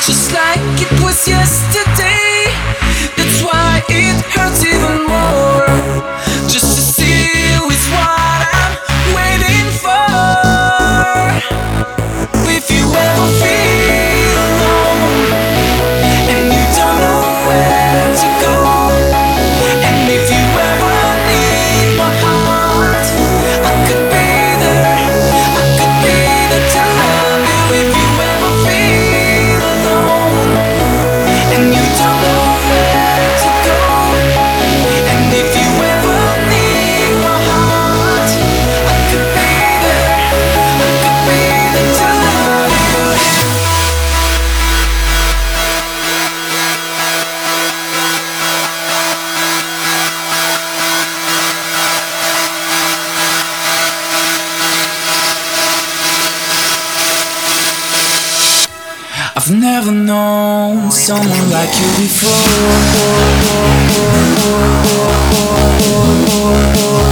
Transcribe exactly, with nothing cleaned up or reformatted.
just like it was yesterday. That's why it hurts even more. Just to see you is what I'm waiting for. If you ever feel alone and you don't know where to go, and if you ever need my heart, I could be there, I could be there to love you. If you ever feel alone and you don't know where to go, and if you ever need my heart, I could be there, I could be there to love you. I've never known someone like you before.